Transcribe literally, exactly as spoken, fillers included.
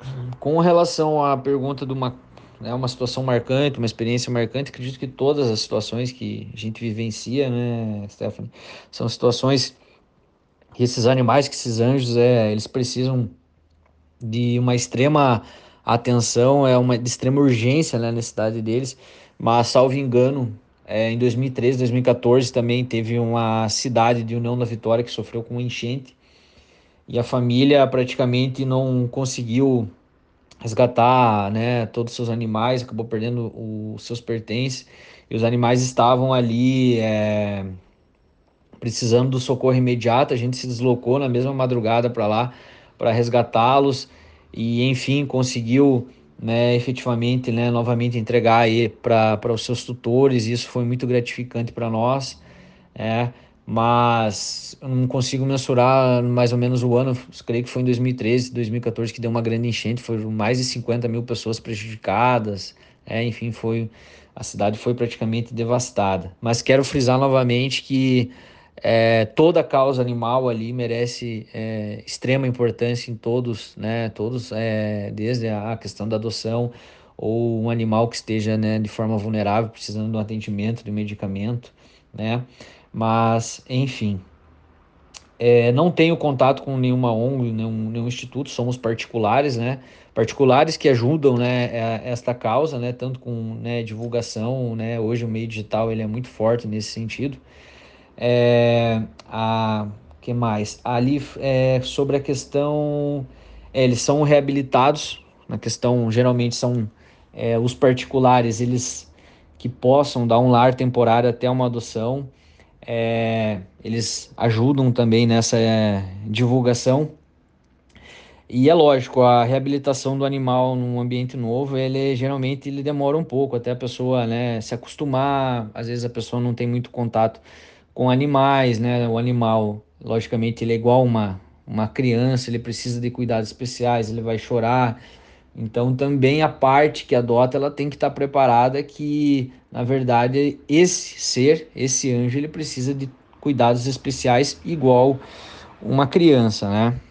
Com relação à pergunta de uma, né, uma situação marcante, uma experiência marcante, acredito que todas as situações que a gente vivencia, né, Stephanie, são situações que esses animais, que esses anjos, é, eles precisam de uma extrema atenção, é uma de extrema urgência, né, na necessidade deles. Mas, salvo engano, é, em dois mil e treze, dois mil e quatorze também teve uma cidade de União da Vitória que sofreu com uma enchente e a família praticamente não conseguiu resgatar, né, todos os seus animais, acabou perdendo os seus pertences e os animais estavam ali é, precisando do socorro imediato. A gente se deslocou na mesma madrugada para lá para resgatá-los e enfim conseguiu, né, efetivamente, né, novamente entregar aí para para os seus tutores. Isso foi muito gratificante para nós, é, mas eu não consigo mensurar mais ou menos o ano. Creio que foi em dois mil e treze, dois mil e quatorze que deu uma grande enchente, foram mais de cinquenta mil pessoas prejudicadas, é, enfim, foi, a cidade foi praticamente devastada. Mas quero frisar novamente que é, toda causa animal ali merece é, extrema importância em todos, né, todos, é, desde a questão da adoção ou um animal que esteja, né, de forma vulnerável, precisando de um atendimento, de um medicamento, né? Mas, enfim, é, não tenho contato com nenhuma O N G, nenhum, nenhum instituto, somos particulares, né? Particulares que ajudam, né, é, esta causa, né? Tanto com, né, divulgação, né? Hoje o meio digital ele é muito forte nesse sentido. É, a que mais? Ali é, sobre a questão, é, eles são reabilitados. Na questão, geralmente são é, os particulares, eles que possam dar um lar temporário até uma adoção. É, eles ajudam também nessa é, divulgação. E é lógico, a reabilitação do animal num ambiente novo, ele geralmente ele demora um pouco até a pessoa, né, se acostumar. Às vezes a pessoa não tem muito contato com animais, né? O animal, logicamente, ele é igual uma, uma criança, ele precisa de cuidados especiais, ele vai chorar. Então, também a parte que adota, ela tem que estar preparada que, na verdade, esse ser, esse anjo, ele precisa de cuidados especiais igual uma criança, né?